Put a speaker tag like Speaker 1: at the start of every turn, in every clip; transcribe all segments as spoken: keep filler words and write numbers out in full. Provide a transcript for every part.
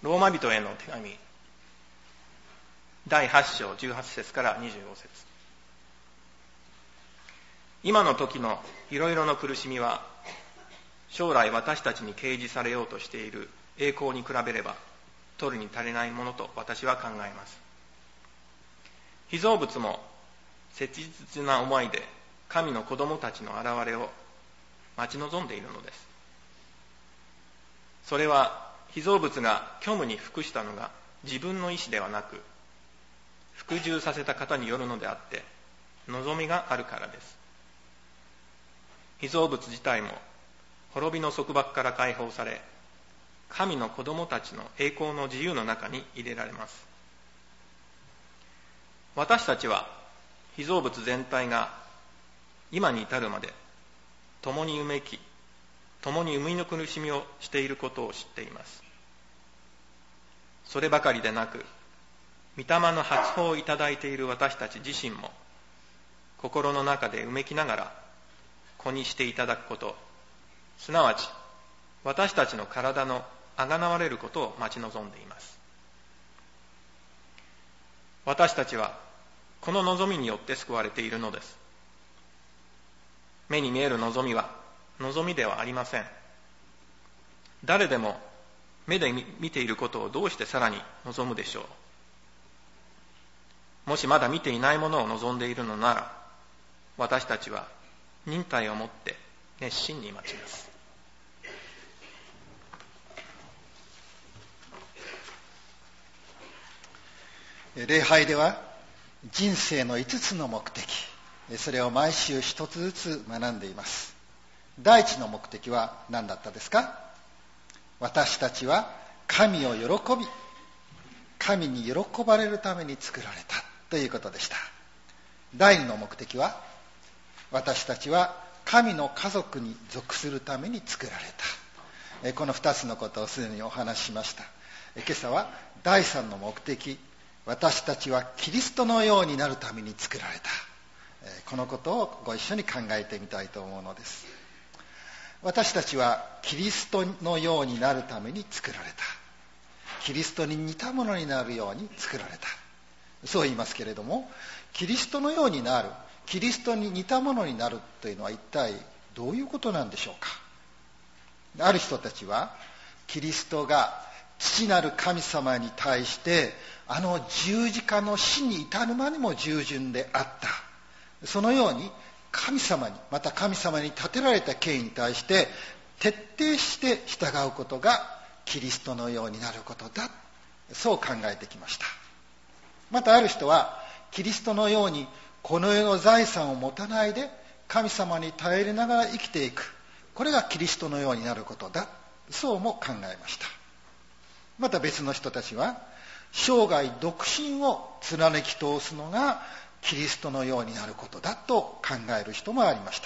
Speaker 1: ローマ人への手紙だいはち章じゅうはち節からにじゅうご節。今の時のいろいろな苦しみは将来私たちに掲示されようとしている栄光に比べれば取るに足りないものと私は考えます。被造物も切実な思いで神の子供たちの現れを待ち望んでいるのです。それは被造物が虚無に服したのが自分の意志ではなく服従させた方によるのであって望みがあるからです。被造物自体も滅びの束縛から解放され、神の子供たちの栄光の自由の中に入れられます。私たちは被造物全体が今に至るまで共にうめき、共に生みの苦しみをしていることを知っています。そればかりでなく、御霊の発砲をいただいている私たち自身も心の中でうめきながら子にしていただくこと、すなわち私たちの体のあがなわれることを待ち望んでいます。私たちはこの望みによって救われているのです。目に見える望みは望みではありません。誰でも目で見ていることをどうしてさらに望むでしょう。もしまだ見ていないものを望んでいるのなら、私たちは忍耐をもって熱心に待ちます。
Speaker 2: 礼拝では人生のいつつの目的、それを毎週一つずつ学んでいます。第一の目的は何だったですか？私たちは神を喜び、神に喜ばれるために作られたということでした。第二の目的は、私たちは神の家族に属するために作られた。この二つのことをすでにお話ししました。今朝は第三の目的、私たちはキリストのようになるために作られた。このことをご一緒に考えてみたいと思うのです。私たちはキリストのようになるために作られた。キリストに似たものになるように作られた。そう言いますけれども、キリストのようになる、キリストに似たものになるというのは一体どういうことなんでしょうか。ある人たちはキリストが父なる神様に対してあの十字架の死に至るまでも従順であった。そのように神様に、また神様に立てられた権威に対して徹底して従うことがキリストのようになることだ。そう考えてきました。またある人はキリストのようにこの世の財産を持たないで神様に頼りながら生きていく。これがキリストのようになることだ。そうも考えました。また別の人たちは生涯独身を貫き通すのがキリストのようになることだと考える人もありました。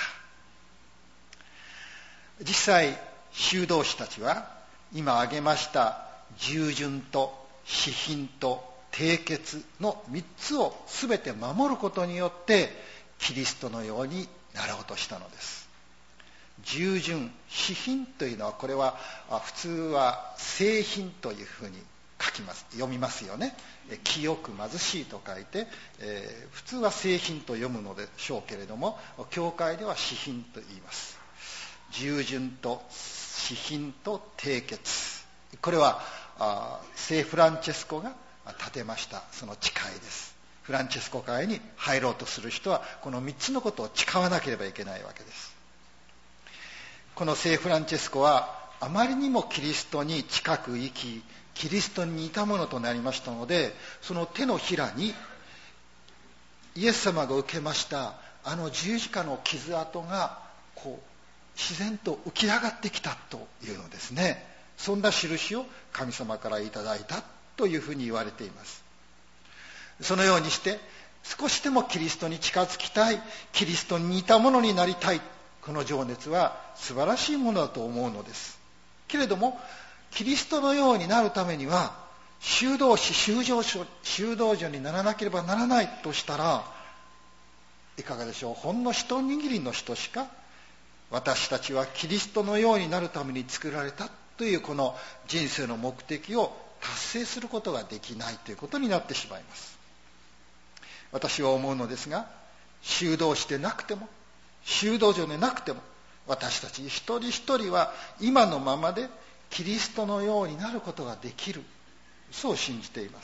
Speaker 2: 実際修道士たちは今挙げました従順と私品と貞潔の三つをすべて守ることによってキリストのようになろうとしたのです。従順、私品というのは、これは普通は聖品というふうに書きます、読みますよね。清く貧しいと書いて、えー、普通は聖品と読むのでしょうけれども、教会では私品と言います。従順と私品と貞潔、これはあ聖フランチェスコが立てましたその誓いです。フランチェスコ会に入ろうとする人はこの三つのことを誓わなければいけないわけです。この聖フランチェスコはあまりにもキリストに近く生き、キリストに似たものとなりましたので、その手のひらにイエス様が受けましたあの十字架の傷跡がこう自然と浮き上がってきたというのですね。そんな印を神様からいただいたというふうに言われています。そのようにして少しでもキリストに近づきたい、キリストに似たものになりたい、この情熱は素晴らしいものだと思うのです。けれどもキリストのようになるためには修道士、修道所、修道女にならなければならないとしたらいかがでしょう。ほんの一握りの人しか私たちはキリストのようになるために作られたというこの人生の目的を達成することができないということになってしまいます。私は思うのですが、修道士でなくても修道女でなくても、私たち一人一人は今のままでキリストのようになることができる、そう信じています。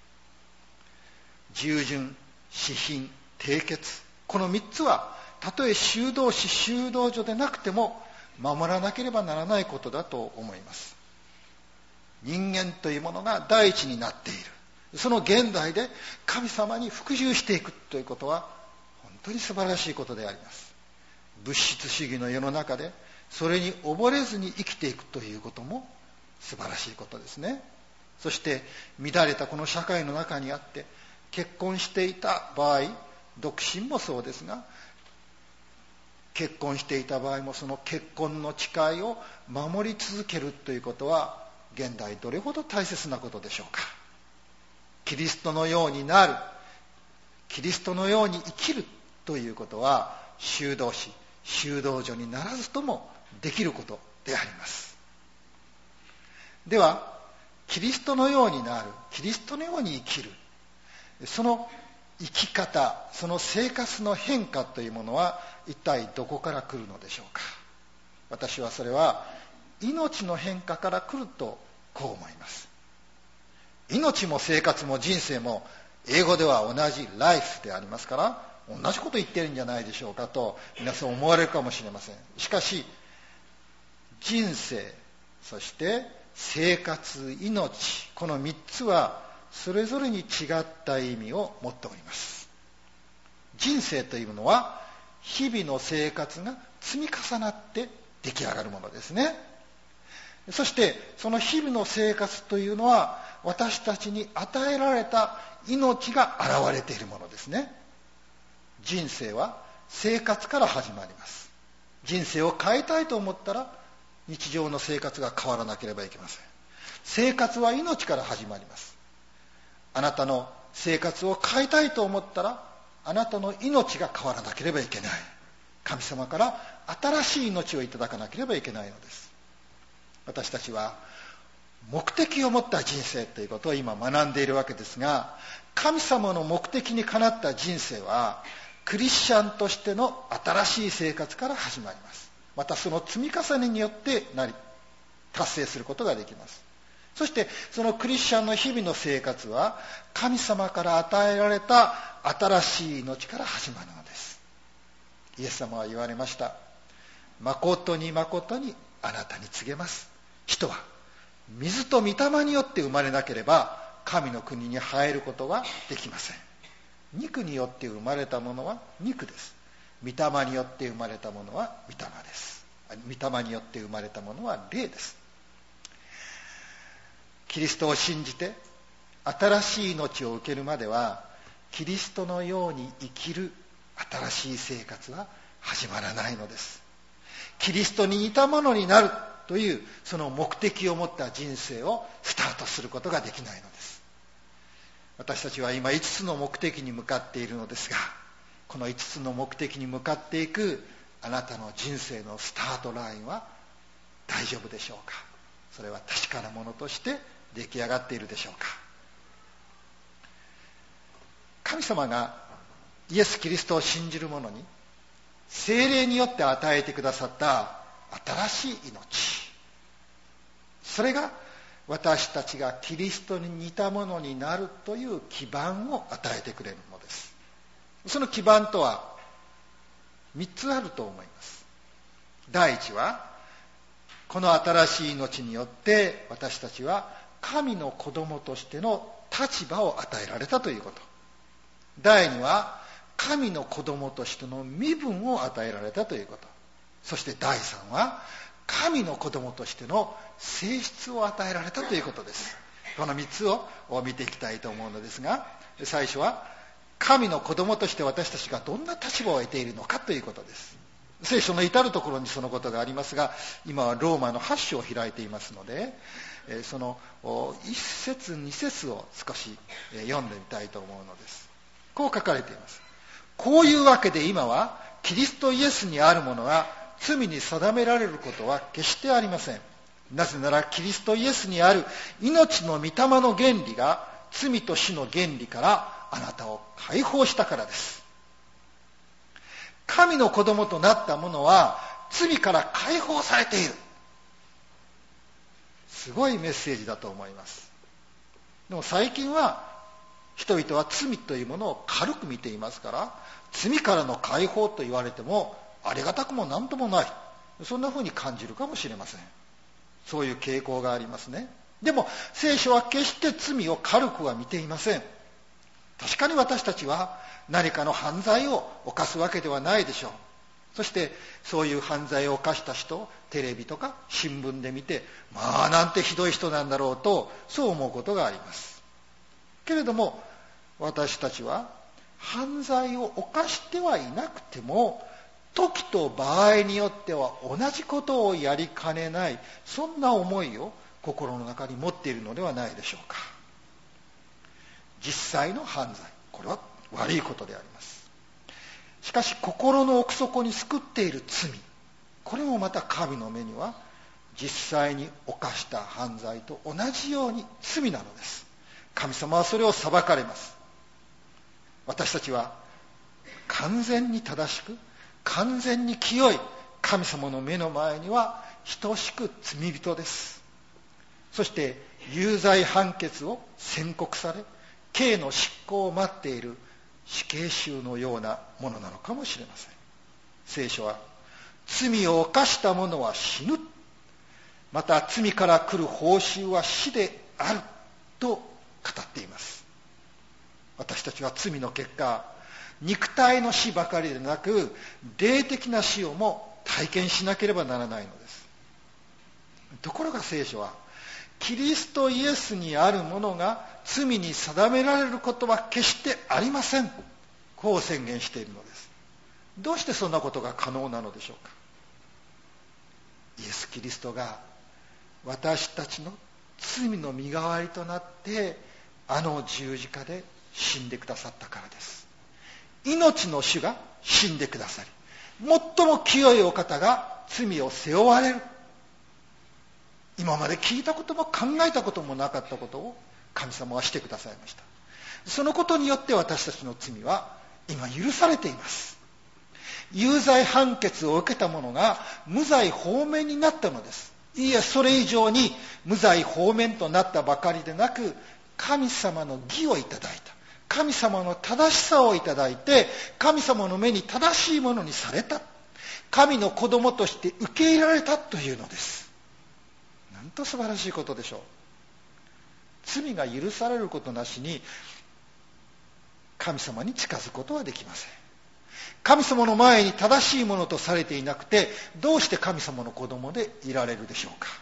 Speaker 2: 従順、私品、貞潔、この三つはたとえ修道士修道女でなくても守らなければならないことだと思います。人間というものが第一になっている、その現代で神様に服従していくということは本当に素晴らしいことであります。物質主義の世の中でそれに溺れずに生きていくということも素晴らしいことですね。そして乱れたこの社会の中にあって結婚していた場合、独身もそうですが、結婚していた場合もその結婚の誓いを守り続けるということは現代どれほど大切なことでしょうか。キリストのようになる、キリストのように生きるということは修道士修道女にならずともできることであります。ではキリストのようになる、キリストのように生きる、その生き方、その生活の変化というものは一体どこから来るのでしょうか。私はそれは命の変化から来るとこう思います。命も生活も人生も英語では同じライフでありますから、同じこと言ってるんじゃないでしょうかと皆さん思われるかもしれません。しかし人生、そして生活、命、この三つはそれぞれに違った意味を持っております。人生というのは日々の生活が積み重なって出来上がるものですね。そしてその日々の生活というのは私たちに与えられた命が現れているものですね。人生は生活から始まります。人生を変えたいと思ったら日常の生活が変わらなければいけません。生活は命から始まります。あなたの生活を変えたいと思ったらあなたの命が変わらなければいけない。神様から新しい命をいただかなければいけないのです。私たちは目的を持った人生ということを今学んでいるわけですが、神様の目的にかなった人生はクリスチャンとしての新しい生活から始まります。またその積み重ねによってなり達成することができます。そしてそのクリスチャンの日々の生活は神様から与えられた新しい命から始まるのです。イエス様は言われました。誠に誠にあなたに告げます。人は水と御霊によって生まれなければ神の国に入ることはできません。肉によって生まれたものは肉です。御霊によって生まれたものは御霊です。御霊によって生まれたものは霊です。キリストを信じて新しい命を受けるまではキリストのように生きる新しい生活は始まらないのです。キリストに似たものになるというその目的を持った人生をスタートすることができないのです。私たちは今いつつの目的に向かっているのですが、このいつつの目的に向かっていくあなたの人生のスタートラインは大丈夫でしょうか。それは確かなものとして出来上がっているでしょうか。神様がイエス・キリストを信じる者に聖霊によって与えてくださった新しい命、それが私たちがキリストに似たものになるという基盤を与えてくれるのです。その基盤とはみっつあると思います。第一はこの新しい命によって私たちは神の子供としての立場を与えられたということ。第二は神の子供としての身分を与えられたということ。そして第三は神の子供としての性質を与えられたということです。このみっつを見ていきたいと思うのですが、最初は神の子供として私たちがどんな立場を得ているのかということです。聖書の至るところにそのことがありますが、今はローマのはち章を開いていますので、そのいち節に節を少し読んでみたいと思うのです。こう書かれています。こういうわけで今はキリストイエスにあるものが罪に定められることは決してありません。 なぜならキリストイエスにある命の御霊の原理が罪と死の原理からあなたを解放したからです。神の子供となった者は罪から解放されている。すごいメッセージだと思います。でも最近は人々は罪というものを軽く見ていますから、罪からの解放と言われてもありがたくもなんともない、そんなふうに感じるかもしれません。そういう傾向がありますね。でも聖書は決して罪を軽くは見ていません。確かに私たちは何かの犯罪を犯すわけではないでしょう。そしてそういう犯罪を犯した人をテレビとか新聞で見て、まあなんてひどい人なんだろうとそう思うことがあります。けれども私たちは犯罪を犯してはいなくても時と場合によっては同じことをやりかねない、そんな思いを心の中に持っているのではないでしょうか。実際の犯罪、これは悪いことであります。しかし心の奥底に救っている罪、これもまた神の目には実際に犯した犯罪と同じように罪なのです。神様はそれを裁かれます。私たちは完全に正しく完全に清い神様の目の前には等しく罪人です。そして有罪判決を宣告され刑の執行を待っている死刑囚のようなものなのかもしれません。聖書は罪を犯した者は死ぬ、また罪から来る報酬は死であると語っています。私たちは罪の結果、肉体の死ばかりでなく霊的な死をも体験しなければならないのです。ところが聖書はキリストイエスにあるものが罪に定められることは決してありません、こう宣言しているのです。どうしてそんなことが可能なのでしょうか。イエス・キリストが私たちの罪の身代わりとなってあの十字架で死んでくださったからです。命の主が死んでくださり、最も清いお方が罪を背負われる、今まで聞いたことも考えたこともなかったことを神様はしてくださいました。そのことによって私たちの罪は今許されています。有罪判決を受けた者が無罪放免になったのです。いいえ、それ以上に無罪放免となったばかりでなく、神様の義をいただいた、神様の正しさをいただいて、神様の目に正しいものにされた、神の子供として受け入れられたというのです。なんと素晴らしいことでしょう。罪が許されることなしに神様に近づくことはできません。神様の前に正しいものとされていなくて、どうして神様の子供でいられるでしょうか。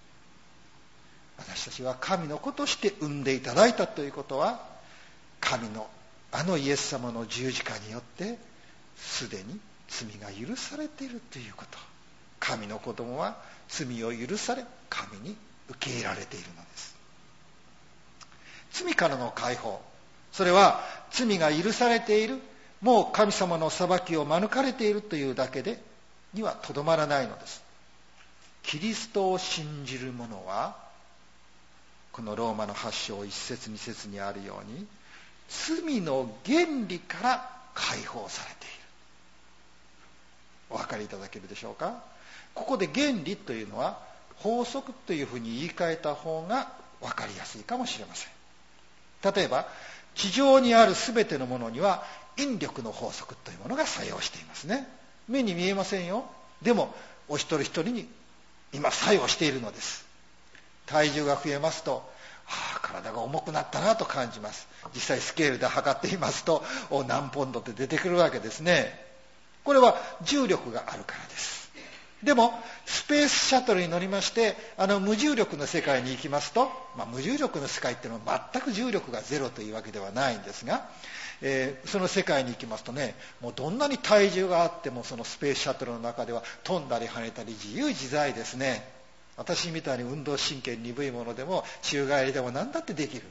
Speaker 2: 私たちは神の子として産んでいただいたということは、神のあのイエス様の十字架によってすでに罪が許されているということ。神の子供は罪を許され、神に受け入れられているのです。罪からの解放、それは罪が許されている、もう神様の裁きを免れているというだけでにはとどまらないのです。キリストを信じる者は、このローマのはち章いち節に節にあるように、罪の原理から解放されている。お分かりいただけるでしょうか。ここで原理というのは法則というふうに言い換えた方が分かりやすいかもしれません。例えば地上にあるすべてのものには引力の法則というものが作用していますね。目に見えませんよ。でもお一人一人に今作用しているのです。体重が増えますと、はあ、体が重くなったなと感じます。実際スケールで測っていますと、お何ポンドって出てくるわけですね。これは重力があるからです。でもスペースシャトルに乗りましてあの無重力の世界に行きますと、まあ、無重力の世界っていうのは全く重力がゼロというわけではないんですが、えー、その世界に行きますとね、もうどんなに体重があってもそのスペースシャトルの中では飛んだり跳ねたり自由自在ですね。私みたいに運動神経鈍いものでも宙返りでも何だってできる。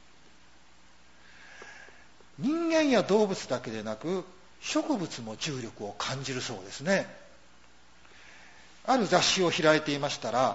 Speaker 2: 人間や動物だけでなく植物も重力を感じるそうですね。ある雑誌を開いていましたら、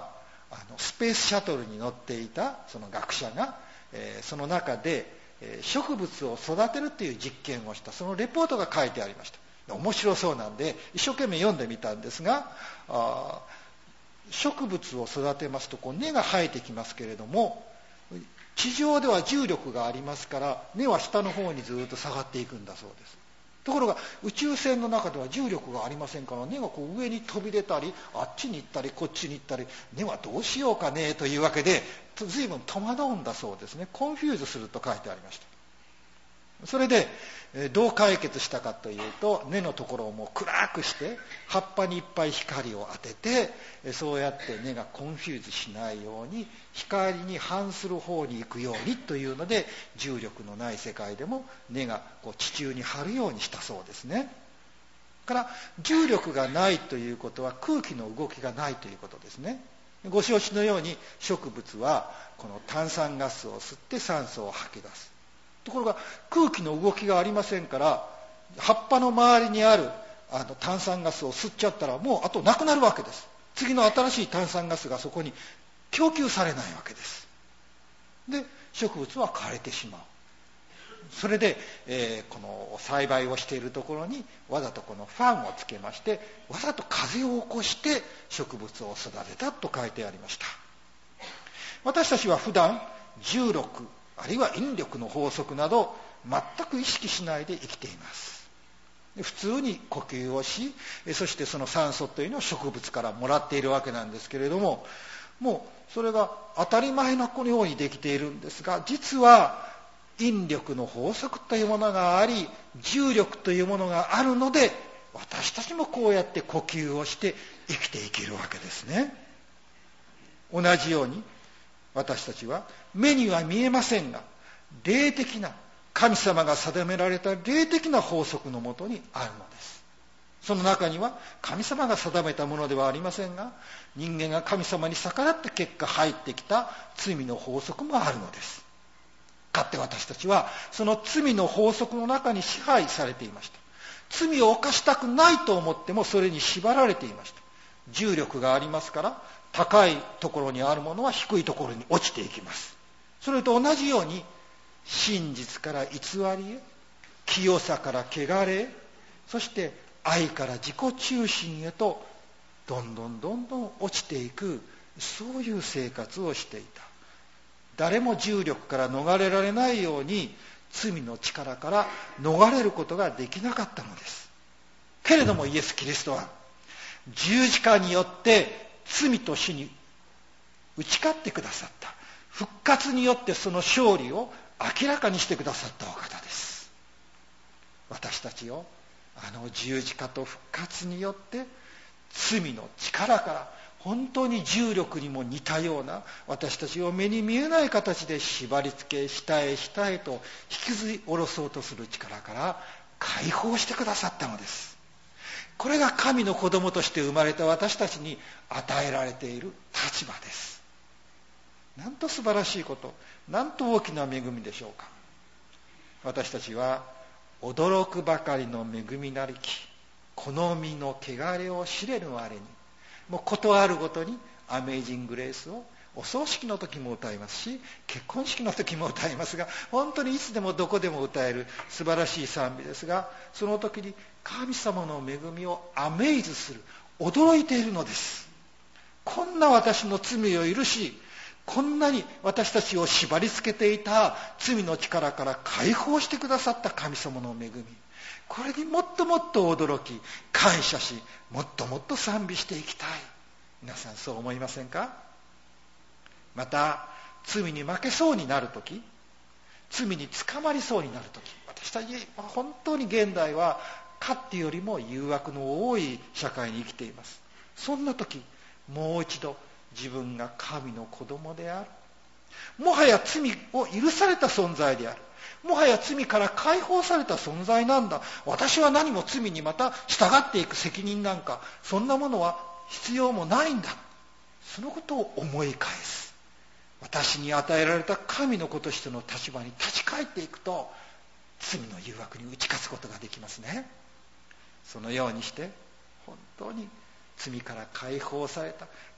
Speaker 2: あのスペースシャトルに乗っていたその学者が、えー、その中で、えー、植物を育てるという実験をした、そのレポートが書いてありました。面白そうなんで一生懸命読んでみたんですが、あ植物を育てますとこう根が生えてきますけれども、地上では重力がありますから根は下の方にずっと下がっていくんだそうです。ところが宇宙船の中では重力がありませんから、根がこう上に飛び出たりあっちに行ったりこっちに行ったり、根はどうしようかねというわけで随分戸惑うんだそうですね。コンフューズすると書いてありました。それでどう解決したかというと、根のところをもう暗くして葉っぱにいっぱい光を当てて、そうやって根がコンフューズしないように光に反する方に行くようにというので、重力のない世界でも根がこう地中に張るようにしたそうですね。から重力がないということは空気の動きがないということですね。ご承知のように植物はこの炭酸ガスを吸って酸素を吐き出す。ところが空気の動きがありませんから、葉っぱの周りにあるあの炭酸ガスを吸っちゃったらもうあとなくなるわけです。次の新しい炭酸ガスがそこに供給されないわけです。で植物は枯れてしまう。それで、えー、この栽培をしているところにわざとこのファンをつけまして、わざと風を起こして植物を育てたと書いてありました。私たちは普段重力あるいは引力の法則など全く意識しないで生きています。普通に呼吸をし、そしてその酸素というのを植物からもらっているわけなんですけれども、もうそれが当たり前のようにできているんですが、実は引力の法則というものがあり、重力というものがあるので、私たちもこうやって呼吸をして生きていけるわけですね。同じように私たちは目には見えませんが、霊的な神様が定められた霊的な法則のもとにあるのです。その中には神様が定めたものではありませんが、人間が神様に逆らって結果入ってきた罪の法則もあるのです。かつて私たちはその罪の法則の中に支配されていました。罪を犯したくないと思ってもそれに縛られていました。重力がありますから、高いところにあるものは低いところに落ちていきます。それと同じように、真実から偽りへ、清さから汚れへ、そして愛から自己中心へとどんどんどんどん落ちていく、そういう生活をしていた。誰も重力から逃れられないように罪の力から逃れることができなかったのです。けれどもイエス・キリストは十字架によって罪と死に打ち勝ってくださった。復活によってその勝利を明らかにしてくださったお方です。私たちをあの十字架と復活によって罪の力から本当に重力にも似たような、私たちを目に見えない形で縛り付け下へ下へと引きずり下ろそうとする力から解放してくださったのです。これが神の子供として生まれた私たちに与えられている立場です。なんと素晴らしいこと、なんと大きな恵みでしょうか。私たちは驚くばかりの恵みなりきこの身の汚れを知れぬあれに、もうことあるごとにアメイジング・グレースをお葬式の時も歌いますし、結婚式の時も歌いますが、本当にいつでもどこでも歌える素晴らしい賛美ですが、その時に神様の恵みをアメイズする、驚いているのです。こんな私の罪を許し、こんなに私たちを縛り付けていた罪の力から解放してくださった神様の恵み、これにもっともっと驚き感謝し、もっともっと賛美していきたい。皆さんそう思いませんか？また罪に負けそうになるとき、罪に捕まりそうになるとき、私たち本当に現代はかってよりも誘惑の多い社会に生きています。そんなとき、もう一度自分が神の子供である、もはや罪を許された存在である、もはや罪から解放された存在なんだ、私は何も罪にまた従っていく責任なんかそんなものは必要もないんだ、そのことを思い返す。私に与えられた神の子としての立場に立ち返っていくと、罪の誘惑に打ち勝つことができますね。そのようにして本当に罪から解放された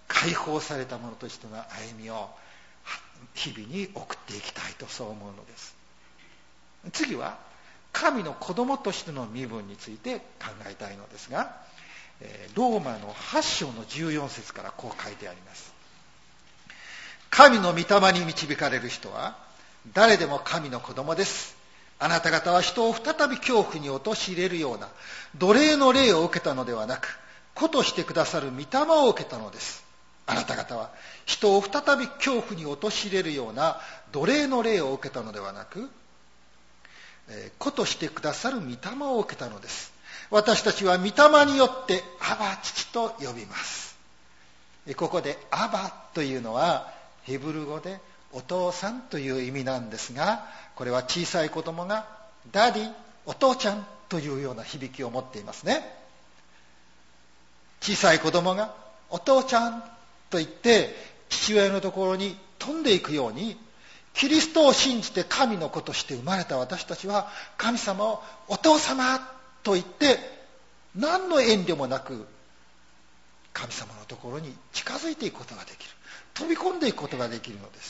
Speaker 2: 解放された者としての歩みを日々に送っていきたいとそう思うのです。次は神の子供としての身分について考えたいのですが、ローマのはち章のじゅうよん節からこう書いてあります。神の御霊に導かれる人は誰でも神の子供です。あなた方は人を再び恐怖に陥れるような奴隷の霊を受けたのではなく、子としてくださる御霊を受けたのです。あなた方は人を再び恐怖に陥れるような奴隷の霊を受けたのではなく、子としてくださる御霊を受けたのです。私たちは御霊によってアバ父と呼びます。ここでアバというのはヘブル語でお父さんという意味なんですが、これは小さい子供がダディ、お父ちゃんというような響きを持っていますね。小さい子供がお父ちゃんと言って父親のところに飛んでいくように、キリストを信じて神の子として生まれた私たちは神様をお父様と言って何の遠慮もなく神様のところに近づいていくことができる、飛び込んでいくことができるのです。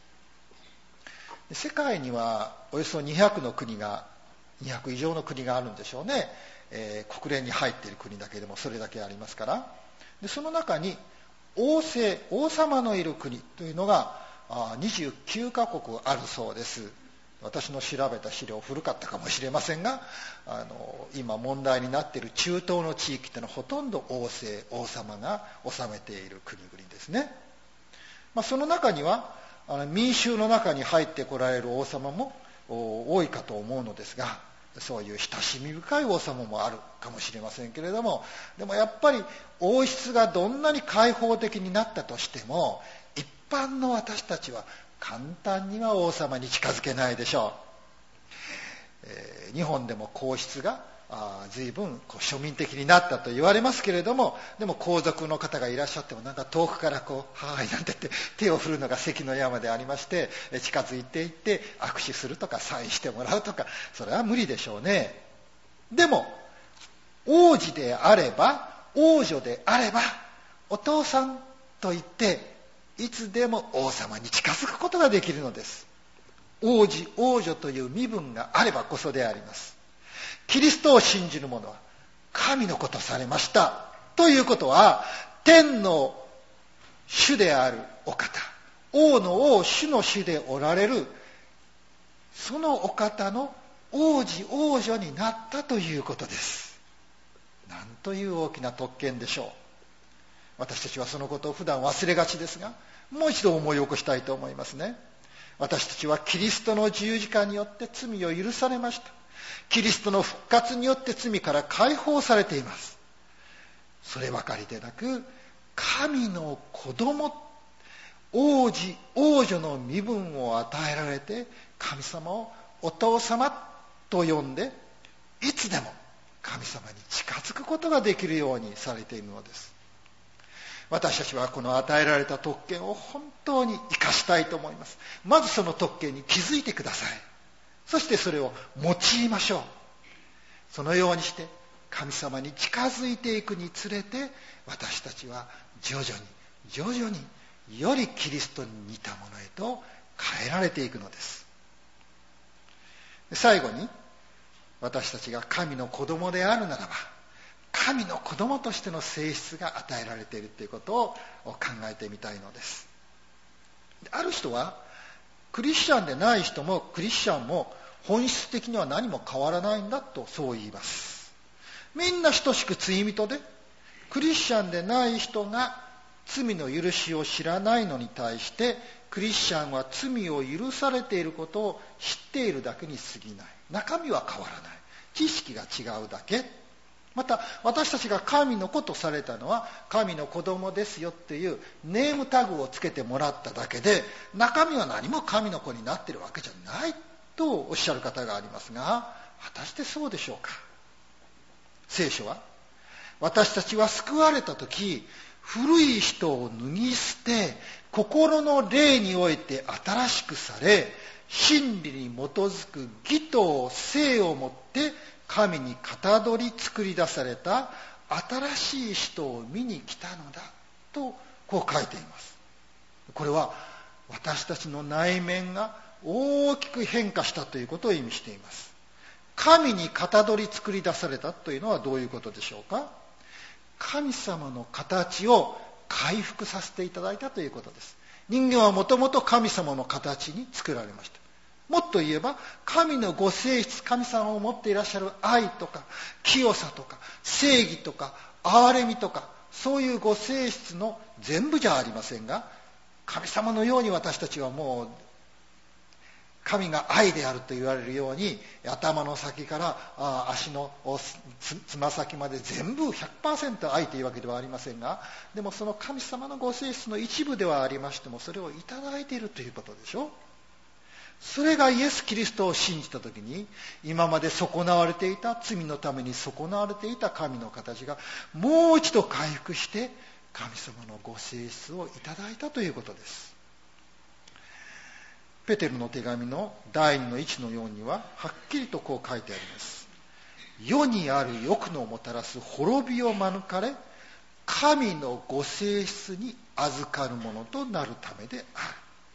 Speaker 2: 世界にはおよそにひゃくの国がにひゃく以上の国があるんでしょうね、えー、国連に入っている国だけでもそれだけありますから。でその中に王政、王様のいる国というのがにじゅうきゅうカ国あるそうです。私の調べた資料古かったかもしれませんが、あの今問題になっている中東の地域というのはほとんど王政、王様が治めている国々ですね。まあ、その中にはあの民衆の中に入ってこられる王様も多いかと思うのですが、そういう親しみ深い王様もあるかもしれませんけれども、でもやっぱり王室がどんなに開放的になったとしても、一般の私たちは簡単には王様に近づけないでしょう。えー、日本でも皇室があ随分こう庶民的になったと言われますけれども、でも皇族の方がいらっしゃってもなんか遠くからこうはーいなんて言って手を振るのが関の山でありまして、近づいていって握手するとかサインしてもらうとか、それは無理でしょうね。でも王子であれば王女であればお父さんと言っていつでも王様に近づくことができるのです。王子王女という身分があればこそであります。キリストを信じる者は神の子とされましたということは、天の主であるお方、王の王、主の主でおられるそのお方の王子王女になったということです。なんという大きな特権でしょう。私たちはそのことを普段忘れがちですが、もう一度思い起こしたいと思いますね。私たちはキリストの十字架によって罪を許されました。キリストの復活によって罪から解放されています。そればかりでなく、神の子供、王子王女の身分を与えられて、神様をお父様と呼んで、いつでも神様に近づくことができるようにされているのです。私たちはこの与えられた特権を本当に生かしたいと思います。まずその特権に気づいてください。そしてそれを用いましょう。そのようにして神様に近づいていくにつれて、私たちは徐々に徐々によりキリストに似たものへと変えられていくのです。最後に、私たちが神の子供であるならば、神の子供としての性質が与えられているということを考えてみたいのです。ある人はクリスチャンでない人もクリスチャンも本質的には何も変わらないんだとそう言います。みんな等しく罪人で、クリスチャンでない人が罪の許しを知らないのに対して、クリスチャンは罪を許されていることを知っているだけに過ぎない。中身は変わらない。知識が違うだけ。また私たちが神の子とされたのは神の子供ですよっていうネームタグをつけてもらっただけで、中身は何も神の子になっているわけじゃないとおっしゃる方がありますが、果たしてそうでしょうか。聖書は、私たちは救われた時、古い人を脱ぎ捨て、心の霊において新しくされ、真理に基づく義と聖をもって神にかたどり作り出された新しい人を見に来たのだとこう書いています。これは私たちの内面が大きく変化したということを意味しています。神にかたどり作り出されたというのはどういうことでしょうか。神様の形を回復させていただいたということです。人間はもともと神様の形に作られました。もっと言えば神のご性質、神様を持っていらっしゃる愛とか清さとか正義とか憐れみとか、そういうご性質の全部じゃありませんが、神様のように私たちはもう神が愛であると言われるように、頭の先からあ足のつま先まで全部 ひゃくパーセント 愛というわけではありませんが、でもその神様のご性質の一部ではありましても、それをいただいているということでしょ。それがイエス・キリストを信じたときに、今まで損なわれていた、罪のために損なわれていた神の形がもう一度回復して、神様のご性質をいただいたということです。ペテルの手紙のだいにのいちのよんにははっきりとこう書いてあります。世にある欲のもたらす滅びを免れ、神のご性質に預かるものとなるためである。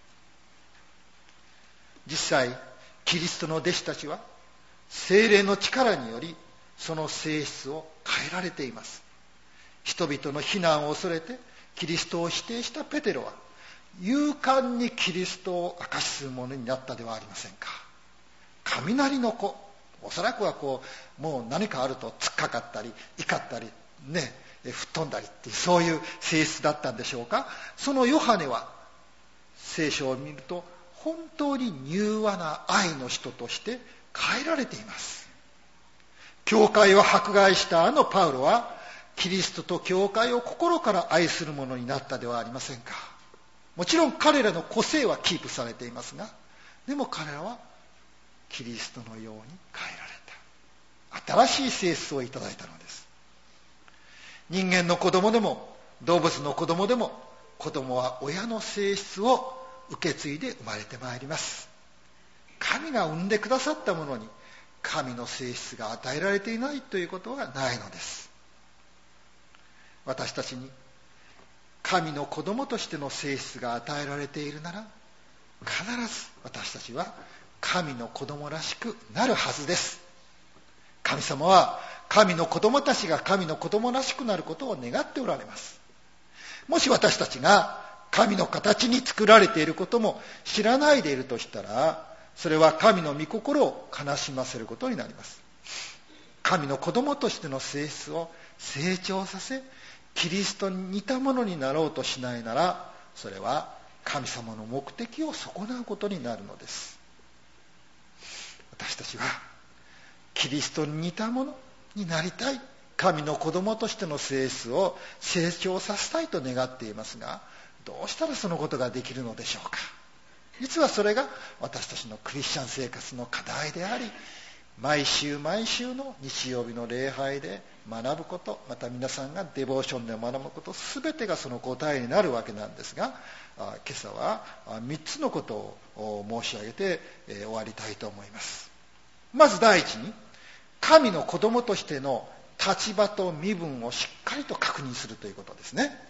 Speaker 2: 実際キリストの弟子たちは聖霊の力によりその性質を変えられています。人々の非難を恐れてキリストを否定したペテロは勇敢にキリストを証しするものになったではありませんか。雷の子、おそらくはこうもう何かあると突っかかったり怒ったりね、吹っ飛んだりっていう、そういう性質だったんでしょうか。そのヨハネは聖書を見ると本当に柔和な愛の人として変えられています。教会を迫害したあのパウロはキリストと教会を心から愛するものになったではありませんか。もちろん彼らの個性はキープされていますが、でも彼らはキリストのように変えられた新しい性質をいただいたのです。人間の子供でも動物の子供でも、子供は親の性質を受け継いで生まれてまいります。神が産んでくださったものに神の性質が与えられていないということはないのです。私たちに神の子供としての性質が与えられているなら、必ず私たちは神の子供らしくなるはずです。神様は神の子供たちが神の子供らしくなることを願っておられます。もし私たちが神の形に作られていることも知らないでいるとしたら、それは神の御心を悲しませることになります。神の子供としての性質を成長させ、キリストに似たものになろうとしないなら、それは神様の目的を損なうことになるのです。私たちはキリストに似たものになりたい、神の子供としての性質を成長させたいと願っていますが、どうしたらそのことができるのでしょうか。実はそれが私たちのクリスチャン生活の課題であり、毎週毎週の日曜日の礼拝で学ぶこと、また皆さんがデボーションで学ぶこと、全てがその答えになるわけなんですが、今朝はみっつのことを申し上げて終わりたいと思います。まず第一に、神の子供としての立場と身分をしっかりと確認するということですね。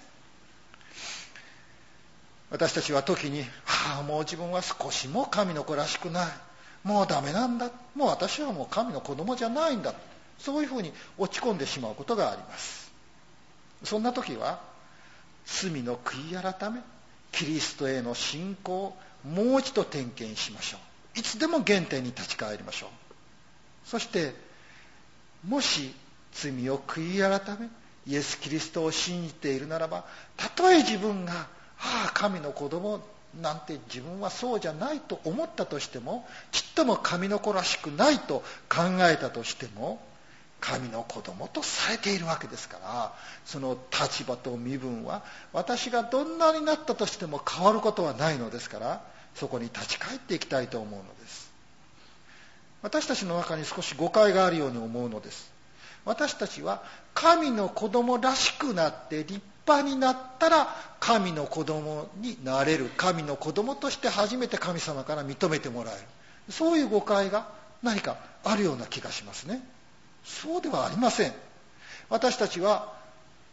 Speaker 2: 私たちは時に、はあ、もう自分は少しも神の子らしくない、もうダメなんだ、もう私はもう神の子供じゃないんだ、そういうふうに落ち込んでしまうことがあります。そんな時は罪の悔い改め、キリストへの信仰をもう一度点検しましょう。いつでも原点に立ち返りましょう。そしてもし罪を悔い改めイエス・キリストを信じているならば、たとえ自分がああ神の子供なんて自分はそうじゃないと思ったとしても、ちっとも神の子らしくないと考えたとしても、神の子供とされているわけですから、その立場と身分は私がどんなになったとしても変わることはないのですから、そこに立ち返っていきたいと思うのです。私たちの中に少し誤解があるように思うのです。私たちは神の子供らしくなって立派になったら神の子供になれる、神の子供として初めて神様から認めてもらえる、そういう誤解が何かあるような気がしますね。そうではありません。私たちは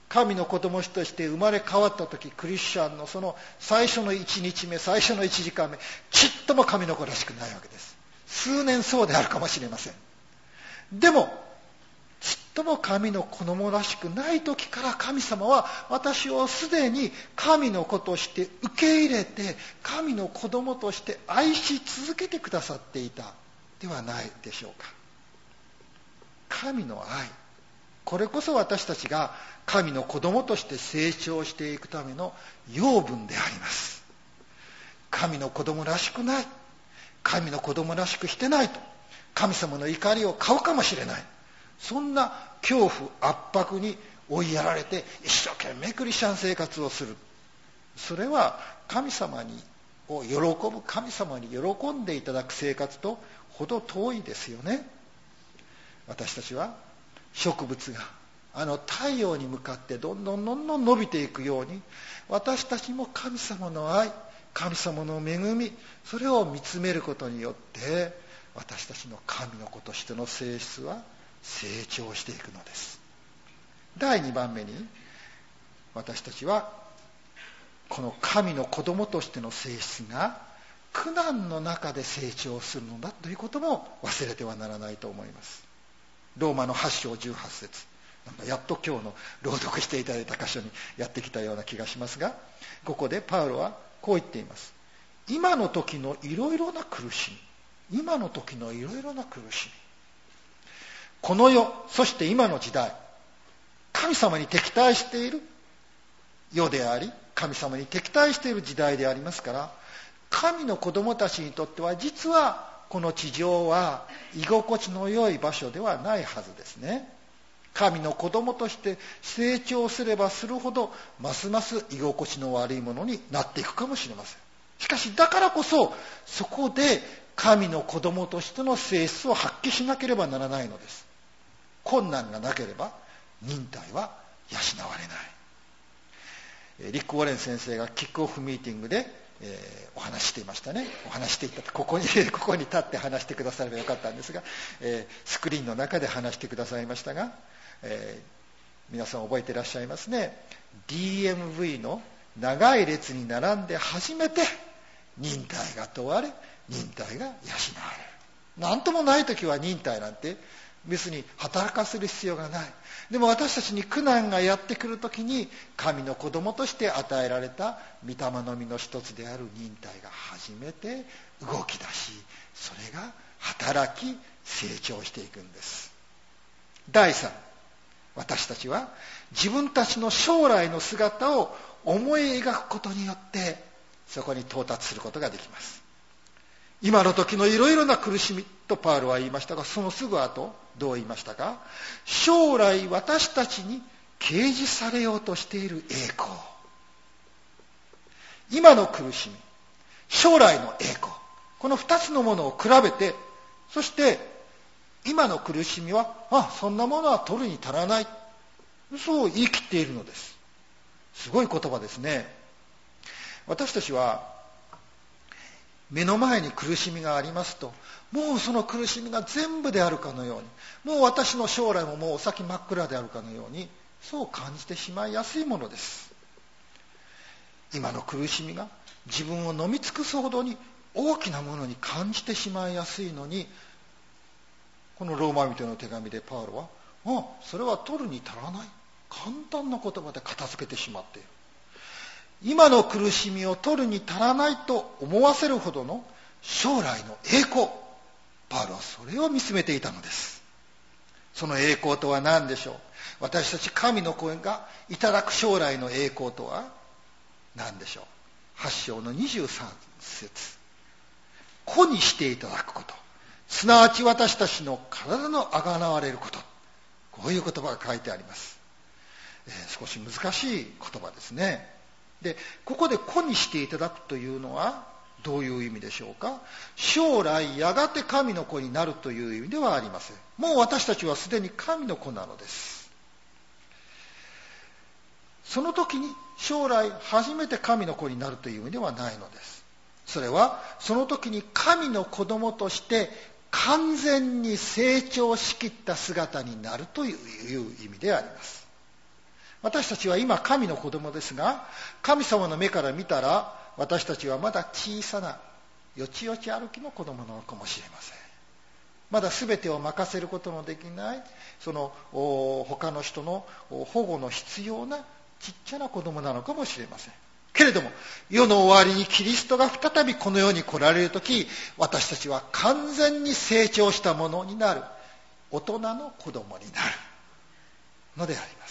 Speaker 2: 神の子供として生まれ変わった時、クリスチャンのその最初のいちにちめ、最初のいちじかんめ、ちっとも神の子らしくないわけです。数年そうであるかもしれません。でもちっとも神の子供らしくない時から神様は私をすでに神の子として受け入れて、神の子供として愛し続けてくださっていたではないでしょうか。神の愛、これこそ私たちが神の子供として成長していくための養分であります。神の子供らしくない、神の子供らしくしてないと神様の怒りを買うかもしれない、そんな恐怖圧迫に追いやられて一生懸命クリスチャン生活をする、それは神様にを喜ぶ、神様に喜んでいただく生活とほど遠いですよね。私たちは植物があの太陽に向かってどんどんどんどん伸びていくように、私たちも神様の愛、神様の恵み、それを見つめることによって私たちの神の子としての性質は成長していくのです。だいにばんめに、私たちはこの神の子供としての性質が苦難の中で成長するのだということも忘れてはならないと思います。ローマのはち章じゅうはち節、なんかやっと今日の朗読していただいた箇所にやってきたような気がしますが、ここでパウロはこう言っています。今の時のいろいろな苦しみ、今の時のいろいろな苦しみ、この世、そして今の時代、神様に敵対している世であり、神様に敵対している時代でありますから、神の子供たちにとっては実はこの地上は居心地の良い場所ではないはずですね。神の子供として成長すればするほどますます居心地の悪いものになっていくかもしれません。しかしだからこそ、そこで神の子供としての性質を発揮しなければならないのです。困難がなければ忍耐は養われない。リック・ウォレン先生がキックオフミーティングで、えー、お話していましたね。お話していたここにここに立って話してくださればよかったんですが、えー、スクリーンの中で話してくださいましたが、えー、皆さん覚えていらっしゃいますね。 ディーエムブイ の長い列に並んで初めて忍耐が問われ、忍耐が養われる。何ともない時は忍耐なんて別に働かせる必要がない。でも私たちに苦難がやってくるときに、神の子供として与えられた御霊の実の一つである忍耐が初めて動き出し、それが働き成長していくんです。だいさん、私たちは自分たちの将来の姿を思い描くことによってそこに到達することができます。今の時のいろいろな苦しみとパウロは言いましたが、そのすぐ後どう言いましたか。将来私たちに掲示されようとしている栄光、今の苦しみ、将来の栄光、この二つのものを比べて、そして今の苦しみはあそんなものは取るに足らない、そう言い切っているのです。すごい言葉ですね。私たちは目の前に苦しみがありますと、もうその苦しみが全部であるかのように、もう私の将来ももうお先真っ暗であるかのように、そう感じてしまいやすいものです。今の苦しみが自分を飲み尽くすほどに大きなものに感じてしまいやすいのに、このローマ人の手紙でパウロは、あそれは取るに足らない、簡単な言葉で片付けてしまっている。今の苦しみを取るに足らないと思わせるほどの将来の栄光、パウロはそれを見つめていたのです。その栄光とは何でしょう。私たち神の子がいただく将来の栄光とは何でしょう。はち章のにじゅうさん節、子にしていただくこと、すなわち私たちの体のあがなわれること、こういう言葉が書いてあります。えー、少し難しい言葉ですね。で、ここで子にしていただくというのはどういう意味でしょうか。将来やがて神の子になるという意味ではありません。もう私たちはすでに神の子なのです。その時に将来初めて神の子になるという意味ではないのです。それはその時に神の子供として完全に成長しきった姿になるという意味であります。 私たちは今神の子供ですが、神様の目から見たら私たちはまだ小さなよちよち歩きの子供なのかもしれません。まだ全てを任せることのできない、その他の人の保護の必要なちっちゃな子供なのかもしれません。けれども世の終わりにキリストが再びこの世に来られるとき、私たちは完全に成長したものになる、大人の子供になるのであります。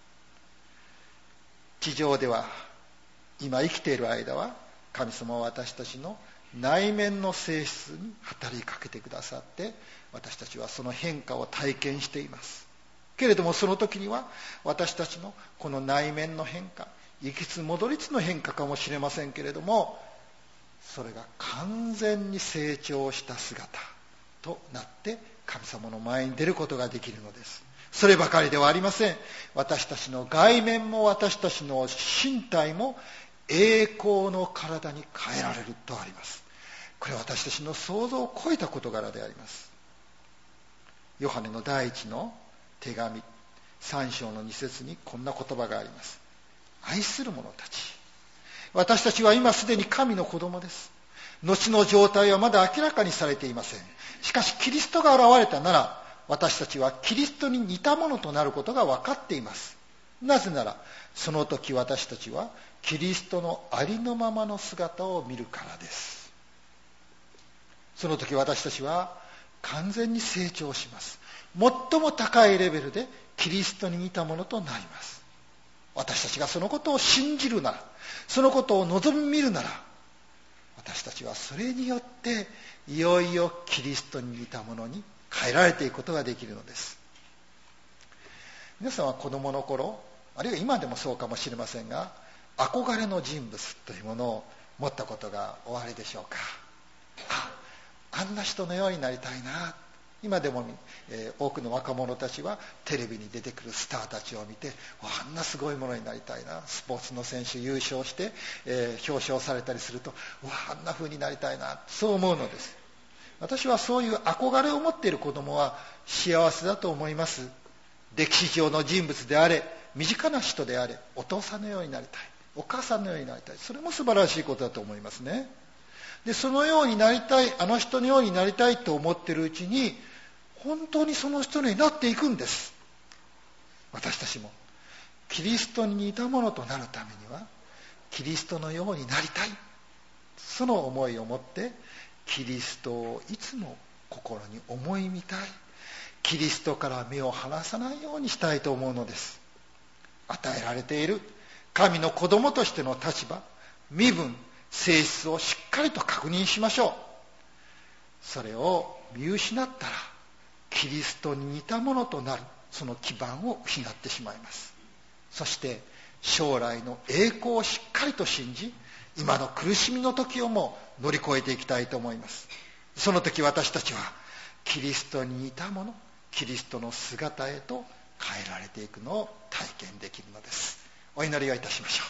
Speaker 2: 地上では今生きている間は神様は私たちの内面の性質に働きかけてくださって、私たちはその変化を体験しています。けれどもその時には私たちのこの内面の変化、行きつ戻りつの変化かもしれませんけれども、それが完全に成長した姿となって神様の前に出ることができるのです。そればかりではありません。私たちの外面も私たちの身体も栄光の体に変えられるとあります。これは私たちの想像を超えた事柄であります。ヨハネの第一の手紙さん章のに節にこんな言葉があります。愛する者たち、私たちは今すでに神の子供です。後の状態はまだ明らかにされていません。しかしキリストが現れたなら、私たちはキリストに似たものとなることが分かっています。なぜならその時私たちはキリストのありのままの姿を見るからです。その時私たちは完全に成長します。最も高いレベルでキリストに似たものとなります。私たちがそのことを信じるなら、そのことを望み見るなら、私たちはそれによっていよいよキリストに似たものに変えられていくことができるのです。皆さんは子供の頃、あるいは今でもそうかもしれませんが、憧れの人物というものを持ったことがおありでしょうか。あ、あんな人のようになりたいな。今でも、えー、多くの若者たちはテレビに出てくるスターたちを見て、あんなすごいものになりたいな。スポーツの選手優勝して、えー、表彰されたりすると、わあんな風になりたいな、そう思うのです。私はそういう憧れを持っている子供は幸せだと思います。歴史上の人物であれ、身近な人であれ、お父さんのようになりたい、お母さんのようになりたい、それも素晴らしいことだと思いますね。でそのようになりたい、あの人のようになりたいと思っているうちに本当にその人になっていくんです。私たちもキリストに似たものとなるためにはキリストのようになりたい、その思いを持ってキリストをいつも心に思いみたい、キリストから目を離さないようにしたいと思うのです。与えられている神の子供としての立場、身分、性質をしっかりと確認しましょう。それを見失ったらキリストに似たものとなるその基盤を失ってしまいます。そして将来の栄光をしっかりと信じ、今の苦しみの時をも乗り越えていきたいと思います。その時私たちはキリストに似たもの、キリストの姿へと変えられていくのを体験できるのです。お祈りをいたしましょう。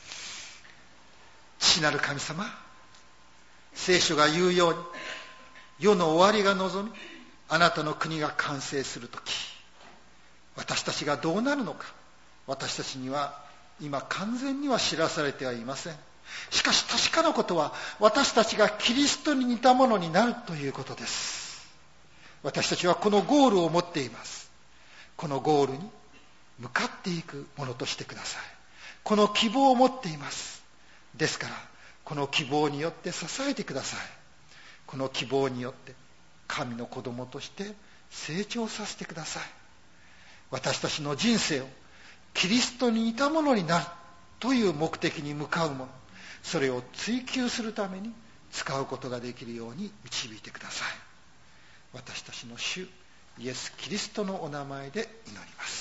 Speaker 2: 父なる神様、聖書が言うように世の終わりが望み、あなたの国が完成するとき、私たちがどうなるのか、私たちには今完全には知らされてはいません。しかし確かなことは、私たちがキリストに似たものになるということです。私たちはこのゴールを持っています。このゴールに向かっていくものとしてください。この希望を持っています。ですからこの希望によって支えてください。この希望によって神の子供として成長させてください。私たちの人生をキリストに似たものになるという目的に向かうもの、それを追求するために使うことができるように導いてください。私たちの主イエス・キリストのお名前で祈ります。